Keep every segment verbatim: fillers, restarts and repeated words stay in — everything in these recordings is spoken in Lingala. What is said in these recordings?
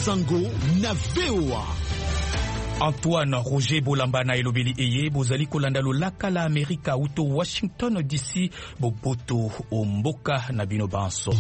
Sango na V O A. Antoine Roger Bolamba na elobeli eye bozali kolanda lolaka la Amerika uto Washington D C boboto omboka na bino banso.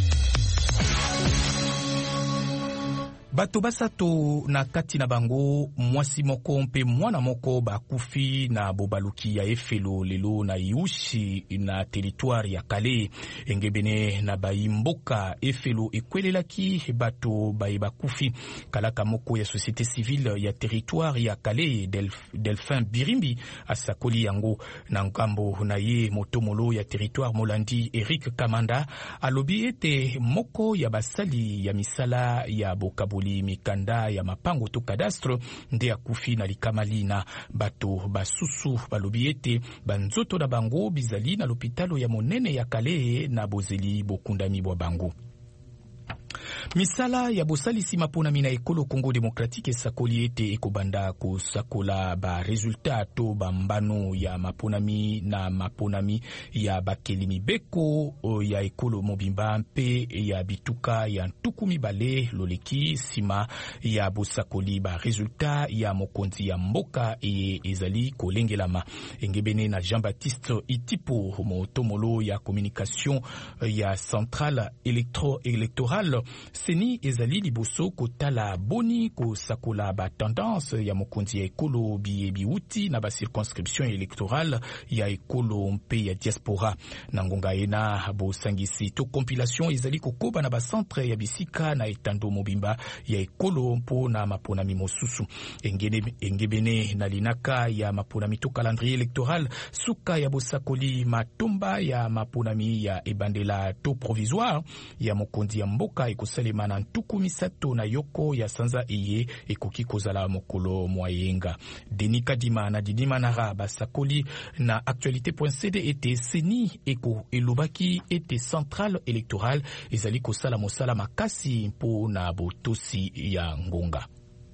Bato basato na kati na bango mwasi moko mpe mwana moko bakufi na bobaluki ya efelo lelo na Iushi na territoire ya Kale. Engebene na bayimboka efelo ekwelelaki bato baye bakufi kalaka moko ya société civile ya territoire ya Kale Delf, Delphin Birimbi asakoli yango na ngambo na ye motomolo ya territoire Molandi Eric Kamanda alobi ete moko ya basali ya misala ya bokabu mikanda ya mapango to kadastre nde akufi na likamali na bato basusu balobi ete banzoto na bango bizali na lopitalo ya monene ya Kale na bozeli bokundami bwa bango. Misala ya bosalisi maponami na ekolo Congo Démocratique esakoli ete ekobanda kosakola ba resultat to bambano ya maponami na maponami ya bakelimi beko ya ekolo mobimba mpe ya bituka ya ntuku mibale loleki sima ya bosakoli ba resultat ya mokonzi ya mboka e ezali kolengelama. Engebene na Jean-Baptiste Itipo motomolo ya communication ya centrale électro-électorale seni ezali liboso kotala boni kosakola ba tendance ya mokonzi ya ekolo biye biuti na ba circonscription électorale ya ekolo mpe ya diaspora na ngonga ena bo sangisi to compilation ezali kokoba na ba centre ya bisika na etando mobimba ya ekolo mpo na maponami mosusu. Engene engebene na linaka ya maponami to calendrier électoral suka ya bosakoli matomba ya maponami ya ebandela to provisoire ya mokonzi ya mboka ekosalema na ntuku misato na yoko ya sanza eye ekoki kozala mokolo mwayenga. Denis Kadima na Didima Nara basakoli na actualité.cd ete seni eko elobaki ete centrale électorale ezali kosala mosala makasi mpo na botosi ya ngonga.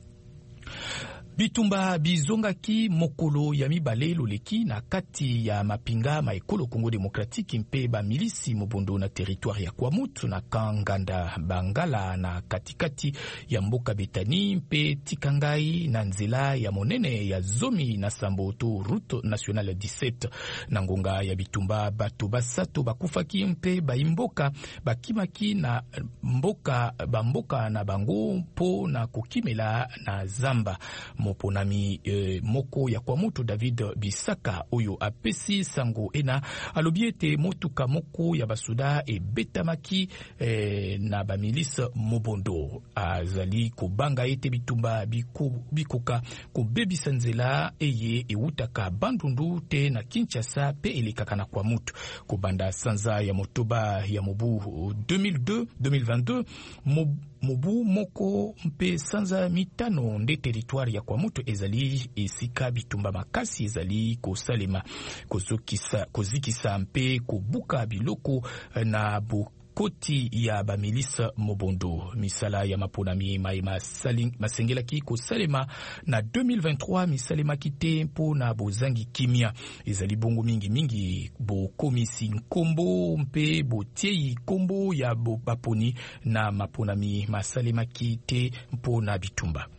Bitumba bizongaki mokolo ya mibale loleki na kati ya mapinga maekolo Congo Démocratique mpe ba milisi mobondo na territoire ya Kwamutu na Kanganda Bangala na katikati ya mboka Betani mpe Tikangai na nzela ya monene ya Zomi na Samboto route nationale dix-sept na ngonga ya bitumba bato basato bakufaki mpe baimboka bakimaki na mboka bamboka na bango mpo na kokimela na zamba. Moponami eh, moko ya Kwamutu David Bisaka oyo apesi sango ena alobi ete motuka moko ya basuda e betamaki eh, na bamilis mobondo azali kobanga ete bitumba biku, bikoka kobebisa nzela eye eutaka Bandundu te na Kinshasa pe elekaka na Kwamutu kobanda sanza ya motoba ya mobu deux mille deux deux mille vingt-deux mob Mobu moko mpe sanza mitano nde territoire ya Kwamutu ezali esika bitumba makasi ezali kosalema kozokisa kozikisa mpe kobuka biloko na bu koti ya bamilisa mobondo. Misala ya maponami maima masengela ki kosalema na deux mille vingt-trois misalema kite mpo na bozangi kimia ezali bongo mingi mingi bo komisi nkombo mpe botiei kombo ya bo baponi na maponami masalema kite mpo na bitumba.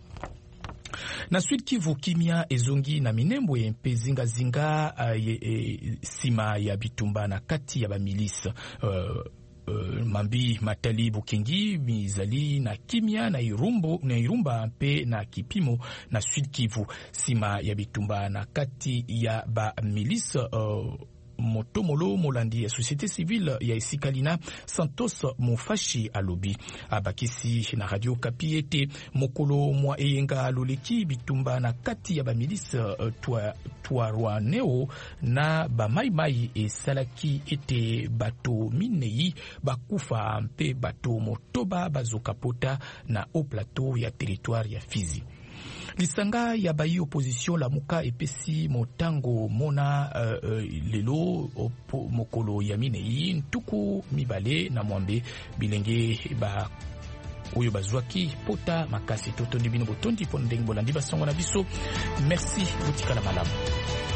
Na Sud Kivu kimia ezongi na minembo ya mpe zinga zinga uh, e, e, sima ya bitumba na kati ya bamilisa uh, Uh, Mambi Matali Bukengi mizali na kimia na irumbo na irumba mpe na kipimo na Sud Kivu sima ya bitumba na kati ya ba milisa uh, motomolo molandi ya société civile ya Isikalina Santos Mofashi alobi abakisi na Radio Kapi ete mokolo mwa eyenga loleki bitumba na kati ya bamilisa uh, twa twa neo na ba mai mai esalaki ete bato minei bakufa mpe bato motoba bazokapota na au plateau ya territoire ya Fizi. Lisanga ya bayi opposition la muka epesi motango mona uh, uh, lelo opo, mokolo ya minei ntuku mibale na mwambe bilenge ba oyo bazwaki pota makasi totondi bino botondi pona ndenge bolandi basongo na biso. Merci botikala malamu.